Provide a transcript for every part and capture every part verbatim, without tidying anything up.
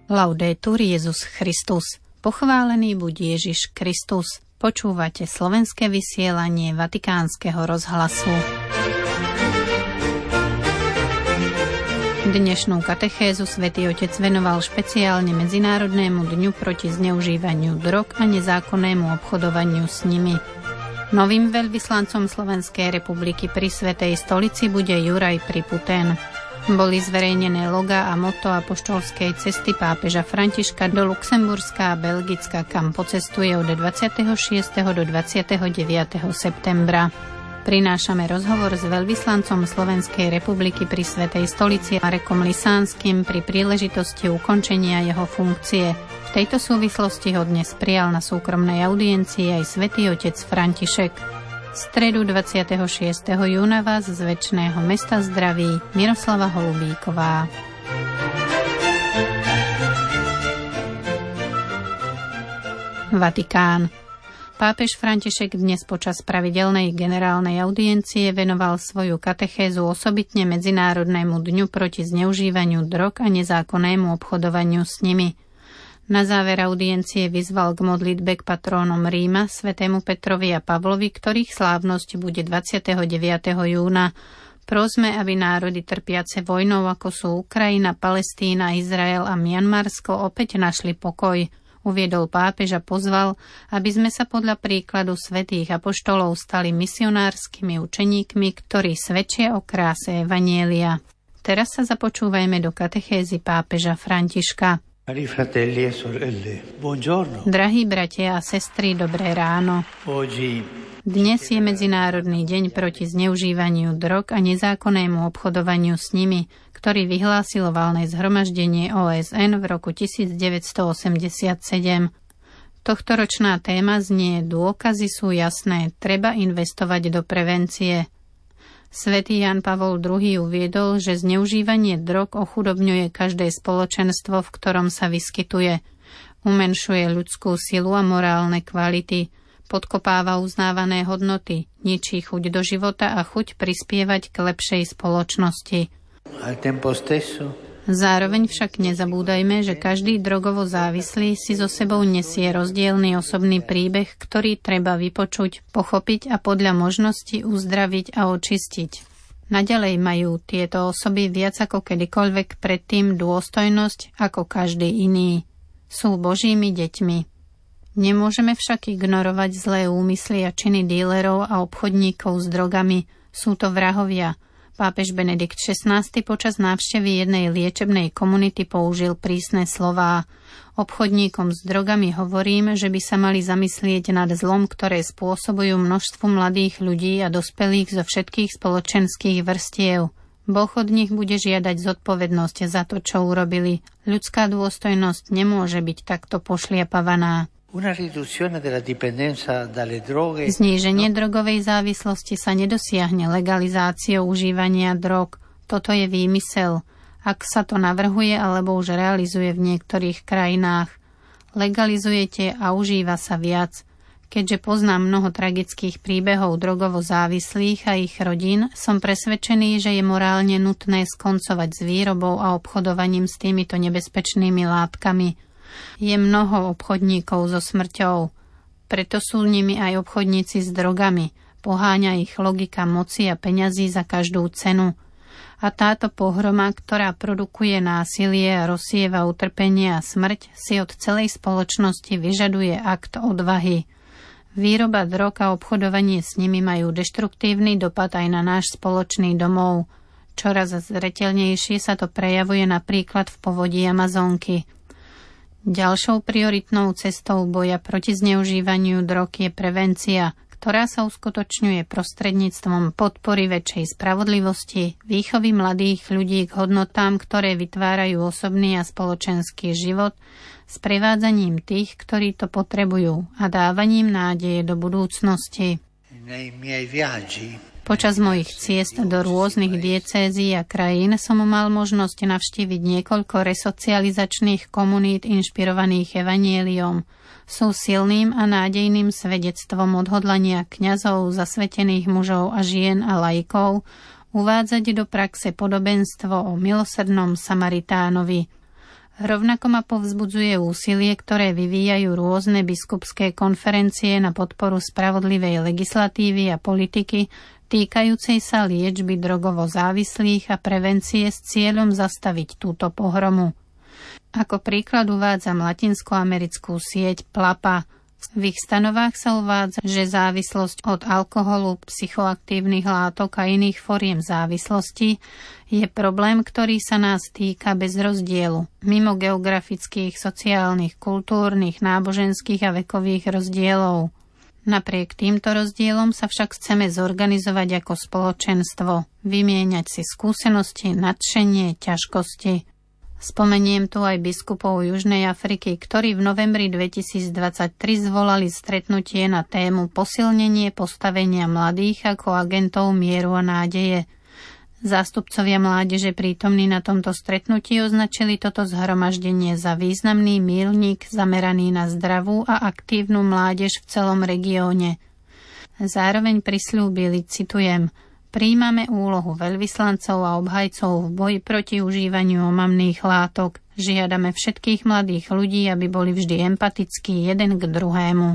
Laudetur Jesus Christus. Pochválený buď Ježiš Kristus. Počúvate slovenské vysielanie Vatikánskeho rozhlasu. Dnešnú katechézu Svätý Otec venoval špeciálne Medzinárodnému dňu proti zneužívaniu drog a nezákonnému obchodovaniu s nimi. Novým veľvyslancom Slovenskej republiky pri Svätej stolici bude Juraj Priputen. Boli zverejnené logá a motto apoštolskej cesty pápeža Františka do Luxemburska a Belgicka, kam pocestuje od dvadsiateho šiesteho do dvadsiateho deviateho septembra. Prinášame rozhovor s veľvyslancom Slovenskej republiky pri Svätej stolici Marekom Lisánskym pri príležitosti ukončenia jeho funkcie. V tejto súvislosti ho dnes prijal na súkromnej audiencii aj Svätý Otec František. V stredu dvadsiateho šiesteho júna vás z večného mesta zdraví Miroslava Holubíková. Vatikán. Pápež František dnes počas pravidelnej generálnej audiencie venoval svoju katechézu osobitne Medzinárodnému dňu proti zneužívaniu drog a nezákonnému obchodovaniu s nimi. Na záver audiencie vyzval k modlitbe k patrónom Ríma, svätému Petrovi a Pavlovi, ktorých slávnosť bude dvadsiateho deviateho júna. Prosme, aby národy trpiace vojnou, ako sú Ukrajina, Palestína, Izrael a Mianmarsko, opäť našli pokoj. Uviedol pápež a pozval, aby sme sa podľa príkladu svätých apoštolov stali misionárskymi učeníkmi, ktorí svedčia o kráse evanjelia. Teraz sa započúvajme do katechézy pápeža Františka. Drahí bratia a sestry, dobré ráno. Dnes je Medzinárodný deň proti zneužívaniu drog a nezákonnému obchodovaniu s nimi, ktorý vyhlásilo valné zhromaždenie ó es en v roku devätnásťstoosemdesiatsedem. Tohtoročná téma znie: Dôkazy sú jasné, treba investovať do prevencie. Svätý Ján Pavol druhý. Uviedol, že zneužívanie drog ochudobňuje každé spoločenstvo, v ktorom sa vyskytuje. Umenšuje ľudskú silu a morálne kvality, podkopáva uznávané hodnoty, ničí chuť do života a chuť prispievať k lepšej spoločnosti. Zároveň však nezabúdajme, že každý drogovo závislý si so sebou nesie rozdielny osobný príbeh, ktorý treba vypočuť, pochopiť a podľa možnosti uzdraviť a očistiť. Naďalej majú tieto osoby viac ako kedykoľvek predtým dôstojnosť ako každý iný. Sú Božími deťmi. Nemôžeme však ignorovať zlé úmysly a činy dílerov a obchodníkov s drogami. Sú to vrahovia. Pápež Benedikt šestnásty počas návštevy jednej liečebnej komunity použil prísne slová. Obchodníkom s drogami hovorím, že by sa mali zamyslieť nad zlom, ktoré spôsobujú množstvu mladých ľudí a dospelých zo všetkých spoločenských vrstiev. Boh od nich bude žiadať zodpovednosť za to, čo urobili. Ľudská dôstojnosť nemôže byť takto pošliapavaná. Zníženie drogovej závislosti sa nedosiahne legalizáciou užívania drog. Toto je výmysel, ak sa to navrhuje alebo už realizuje v niektorých krajinách. Legalizujete a užíva sa viac. Keďže poznám mnoho tragických príbehov drogovo závislých a ich rodín, som presvedčený, že je morálne nutné skoncovať s výrobou a obchodovaním s týmito nebezpečnými látkami. Je mnoho obchodníkov so smrťou. Preto sú nimi aj obchodníci s drogami. Poháňa ich logika moci a peňazí za každú cenu. A táto pohroma, ktorá produkuje násilie a rozsieva utrpenie a smrť, si od celej spoločnosti vyžaduje akt odvahy. Výroba drog a obchodovanie s nimi majú deštruktívny dopad aj na náš spoločný domov. Čoraz zreteľnejšie sa to prejavuje napríklad v povodí Amazonky. Ďalšou prioritnou cestou boja proti zneužívaniu drog je prevencia, ktorá sa uskutočňuje prostredníctvom podpory väčšej spravodlivosti, výchovy mladých ľudí k hodnotám, ktoré vytvárajú osobný a spoločenský život, s prevádzaním tých, ktorí to potrebujú, a dávaním nádeje do budúcnosti. Počas mojich ciest do rôznych diecézií a krajín som mal možnosť navštíviť niekoľko resocializačných komunít inšpirovaných evanjeliom. Sú silným a nádejným svedectvom odhodlania kňazov, zasvetených mužov a žien a laikov uvádzať do praxe podobenstvo o milosrdnom Samaritánovi. Rovnako ma povzbudzuje úsilie, ktoré vyvíjajú rôzne biskupské konferencie na podporu spravodlivej legislatívy a politiky týkajúcej sa liečby drogovo závislých a prevencie s cieľom zastaviť túto pohromu. Ako príklad uvádzam latinskoamerickú sieť PLAPA. V ich stanovách sa uvádza, že závislosť od alkoholu, psychoaktívnych látok a iných foriem závislosti je problém, ktorý sa nás týka bez rozdielu, mimo geografických, sociálnych, kultúrnych, náboženských a vekových rozdielov. Napriek týmto rozdielom sa však chceme zorganizovať ako spoločenstvo, vymieňať si skúsenosti, nadšenie, ťažkosti. Spomeniem tu aj biskupov Južnej Afriky, ktorí v novembri dvetisícdvadsaťtri zvolali stretnutie na tému posilnenie postavenia mladých ako agentov mieru a nádeje. Zástupcovia mládeže prítomní na tomto stretnutí označili toto zhromaždenie za významný míľnik zameraný na zdravú a aktívnu mládež v celom regióne. Zároveň prisľúbili, citujem, Prijímame úlohu veľvyslancov a obhajcov v boji proti užívaniu omamných látok. Žiadame všetkých mladých ľudí, aby boli vždy empatickí jeden k druhému.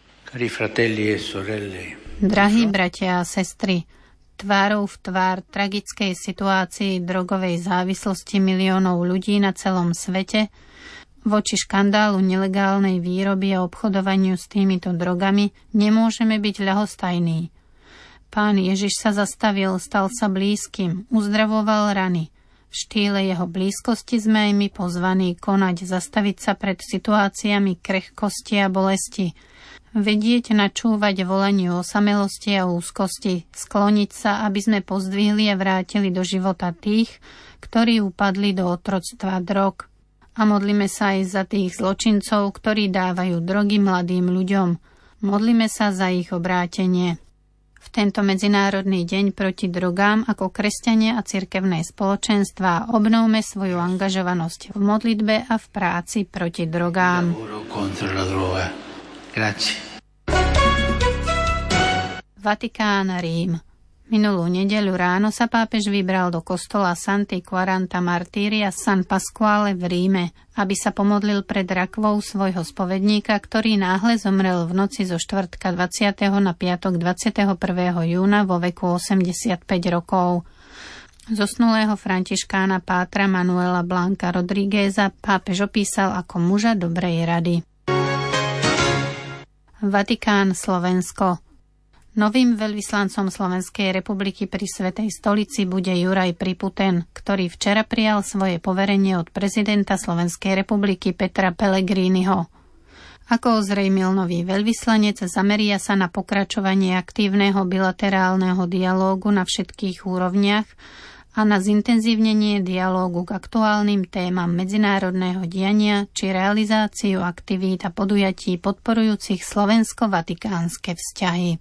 Drahí bratia a sestry, tvárou v tvár tragickej situácii drogovej závislosti miliónov ľudí na celom svete, voči škandálu nelegálnej výroby a obchodovaniu s týmito drogami nemôžeme byť ľahostajní. Pán Ježiš sa zastavil, stal sa blízkym, uzdravoval rany. V štýle jeho blízkosti sme aj my pozvaní konať, zastaviť sa pred situáciami krehkosti a bolesti, vedieť načúvať volaniu osamelosti a úzkosti, skloniť sa, aby sme pozdvihli a vrátili do života tých, ktorí upadli do otroctva drog. A modlíme sa aj za tých zločincov, ktorí dávajú drogy mladým ľuďom. Modlíme sa za ich obrátenie. V tento medzinárodný deň proti drogám ako kresťania a cirkevné spoločenstvá obnovme svoju angažovanosť v modlitbe a v práci proti drogám. Vatikán, Rím. Minulú nedeľu ráno sa pápež vybral do kostola Santi Quaranta Martíria San Pasquale v Ríme, aby sa pomodlil pred rakvou svojho spovedníka, ktorý náhle zomrel v noci zo štvrtka dvadsiateho na piatok dvadsiateho prvého júna vo veku osemdesiatpäť rokov. Zosnulého františkána pátra Manuela Blanca Rodrígueza pápež opísal ako muža dobrej rady. Vatikán, Slovensko. Novým veľvyslancom Slovenskej republiky pri Svätej stolici bude Juraj Priputen, ktorý včera prijal svoje poverenie od prezidenta Slovenskej republiky Petra Pellegriniho. Ako ozrejmil nový veľvyslanec, zameria sa na pokračovanie aktívneho bilaterálneho dialógu na všetkých úrovniach a na zintenzívnenie dialógu k aktuálnym témam medzinárodného diania či realizáciu aktivít a podujatí podporujúcich slovensko-vatikánske vzťahy.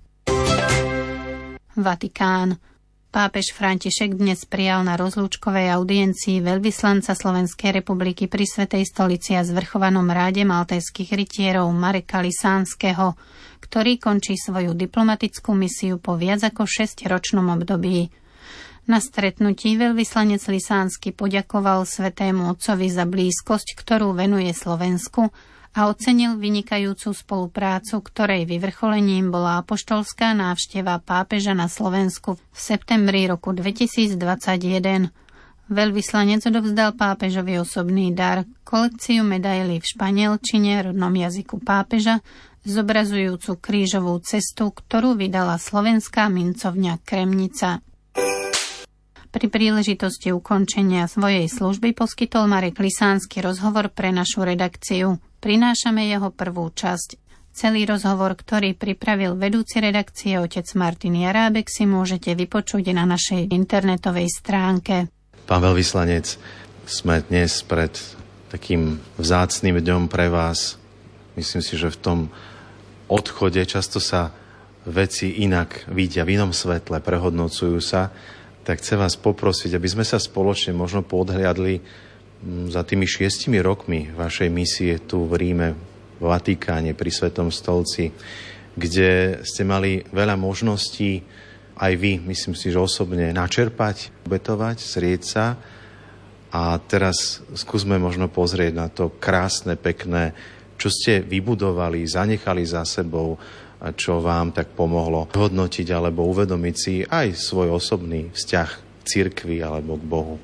Vatikán. Pápež František dnes prijal na rozlúčkovej audiencii veľvyslanca Slovenskej republiky pri Svätej stolici a zvrchovanom ráde maltéskych rytierov Mareka Lisánskeho, ktorý končí svoju diplomatickú misiu po viac ako šesťročnom období. Na stretnutí veľvyslanec Lisánsky poďakoval Svätému Otcovi za blízkosť, ktorú venuje Slovensku, a ocenil vynikajúcu spoluprácu, ktorej vyvrcholením bola apoštolská návšteva pápeža na Slovensku v septembri roku dvetisícdvadsaťjeden. Veľvyslanec odovzdal pápežovi osobný dar, kolekciu medailí v španielčine, rodnom jazyku pápeža, zobrazujúcu krížovú cestu, ktorú vydala slovenská mincovňa Kremnica. Pri príležitosti ukončenia svojej služby poskytol Marek Lisánsky rozhovor pre našu redakciu. Prinášame jeho prvú časť. Celý rozhovor, ktorý pripravil vedúci redakcie otec Martin Jarábek, si môžete vypočuť na našej internetovej stránke. Pán veľvyslanec, sme dnes pred takým vzácnym dňom pre vás. Myslím si, že v tom odchode často sa veci inak vidia, v inom svetle, prehodnocujú sa. Tak chcem vás poprosiť, aby sme sa spoločne možno podhliadli za tými šiestimi rokmi vašej misie tu v Ríme, v Vatikáne, pri Svätom stolci, kde ste mali veľa možností aj vy, myslím si, že osobne načerpať, obetovať, zrieť sa A teraz skúsme možno pozrieť na to krásne, pekné, čo ste vybudovali, zanechali za sebou, a čo vám tak pomohlo hodnotiť alebo uvedomiť si aj svoj osobný vzťah k cirkvi alebo k Bohu.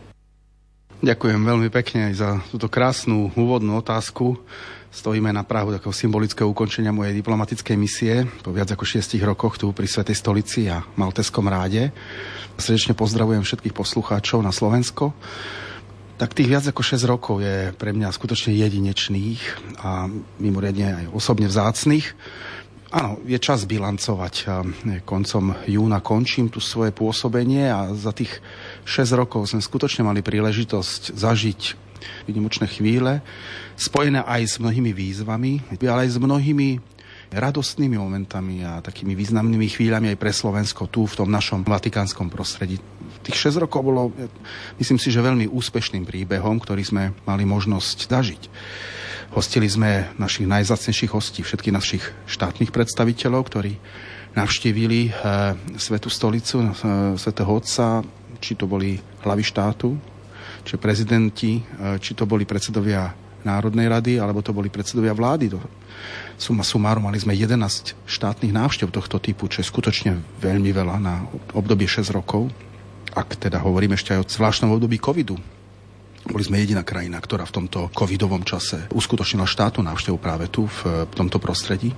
Ďakujem veľmi pekne aj za túto krásnu úvodnú otázku. Stojíme na prahu takého symbolického ukončenia mojej diplomatickej misie po viac ako šiestich rokoch tu pri Svätej stolici a Maltézskom ráde. Srdečne pozdravujem všetkých poslucháčov na Slovensko. Tak tých viac ako šesť rokov je pre mňa skutočne jedinečných a mimoriadne aj osobne vzácnych. Áno, je čas bilancovať. Koncom júna končím tu svoje pôsobenie a za tých šesť rokov sme skutočne mali príležitosť zažiť výnimočné chvíle, spojené aj s mnohými výzvami, ale aj s mnohými radostnými momentami a takými významnými chvíľami aj pre Slovensko tu v tom našom vatikánskom prostredí. Tých šesť rokov bolo, myslím si, že veľmi úspešným príbehom, ktorý sme mali možnosť zažiť. Hostili sme našich najvzácnejších hostí, všetkých našich štátnych predstaviteľov, ktorí navštívili e, Svätú stolicu, e, Svätého Otca, či to boli hlavy štátu, či prezidenti, e, či to boli predsedovia Národnej rady, alebo to boli predsedovia vlády. Suma sumárum, mali sme jedenásť štátnych návštev tohto typu, čo je skutočne veľmi veľa na obdobie šesť rokov. Ak teda hovoríme ešte aj o zvláštnom období covidu. Boli sme jediná krajina, ktorá v tomto covidovom čase uskutočnila štátnu návštevu práve tu, v tomto prostredí.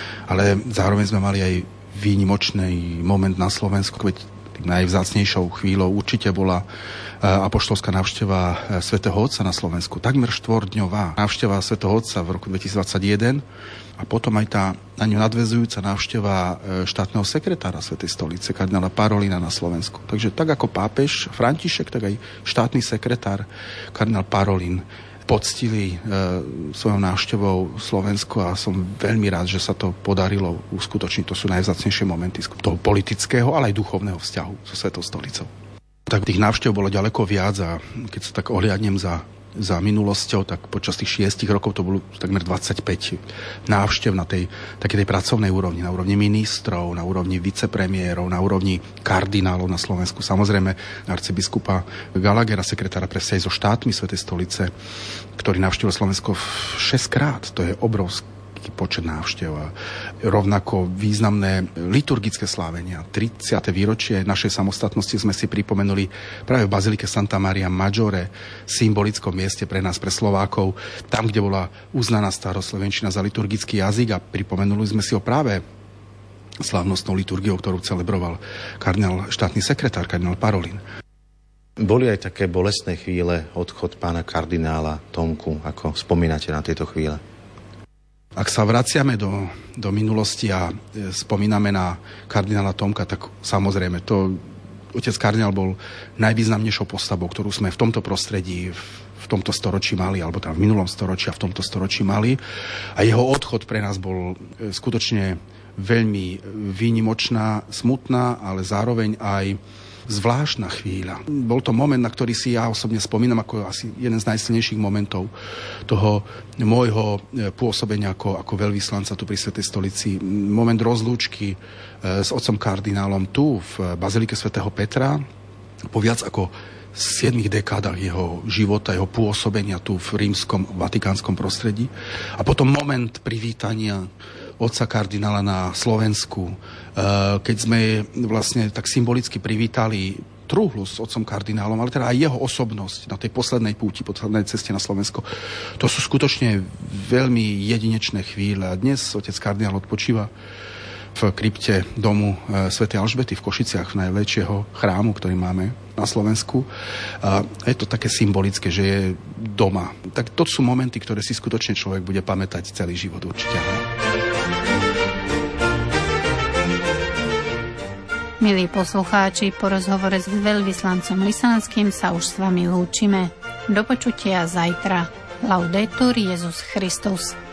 Ale zároveň sme mali aj výnimočný moment na Slovensku, veď najvzácnejšou chvíľou určite bola apoštolská návšteva Svätého Otca na Slovensku. Takmer štvordňová návšteva Svätého Otca v roku dvetisícdvadsaťjeden a potom aj tá na ňu nadväzujúca návšteva štátneho sekretára Svätej stolice, kardinála Parolina na Slovensku. Takže tak ako pápež František, tak aj štátny sekretár kardinál Parolin poctili e, svojou návštevou Slovensku a som veľmi rád, že sa to podarilo uskutočniť. To sú najvzácnejšie momenty toho politického, ale aj duchovného vzťahu so Svätou stolicou. Tak tých návštev bolo ďaleko viac a keď sa tak ohliadnem za, za minulosťou, tak počas tých šiestich rokov to bolo takmer dvadsaťpäť návštev na tej, takej tej pracovnej úrovni, na úrovni ministrov, na úrovni vicepremiérov, na úrovni kardinálov na Slovensku. Samozrejme arcibiskupa Gallaghera, sekretára pre vzťahy so štátmi Svätej stolice, ktorý navštívil Slovensko šesťkrát. To je obrovský počet návštev a rovnako významné liturgické slávenia. tridsiate výročie našej samostatnosti sme si pripomenuli práve v bazilike Santa Maria Maggiore, symbolickom mieste pre nás, pre Slovákov, tam, kde bola uznaná staroslovenčina za liturgický jazyk a pripomenuli sme si ho práve slávnostnou liturgiou, ktorú celebroval kardinál štátny sekretár, kardinál Parolin. Boli aj také bolestné chvíle, odchod pána kardinála Tomku, ako spomínate na tieto chvíle? Ak sa vraciame do, do minulosti a spomíname na kardinála Tomka, tak samozrejme, to otec kardinál bol najvýznamnejšou postavou, ktorú sme v tomto prostredí, v, v tomto storočí mali, alebo tam v minulom storočí a v tomto storočí mali. A jeho odchod pre nás bol skutočne veľmi výnimočná, smutná, ale zároveň aj zvláštna chvíľa. Bol to moment, na ktorý si ja osobne spomínam ako asi jeden z najsilnejších momentov toho môjho pôsobenia ako, ako veľvyslanca tu pri Svätej stolici. Moment rozlúčky s otcom kardinálom tu v bazilike svätého Petra po viac ako siedmich dekádach jeho života, jeho pôsobenia tu v rímskom, vatikánskom prostredí. A potom moment privítania otca kardinála na Slovensku, keď sme vlastne tak symbolicky privítali truhlu s otcom kardinálom, ale teda aj jeho osobnosť na tej poslednej púti, poslednej ceste na Slovensko. To sú skutočne veľmi jedinečné chvíle. A dnes otec kardinál odpočíva v krypte domu svätej Alžbety v Košiciach, v najväčšieho chrámu, ktorý máme na Slovensku. A je to také symbolické, že je doma. Tak to sú momenty, ktoré si skutočne človek bude pamätať celý život určite. Milí poslucháči, po rozhovore s veľvyslancom Lisanským sa už s vami lúčime. Do počutia zajtra. Laudetur Jesus Christus.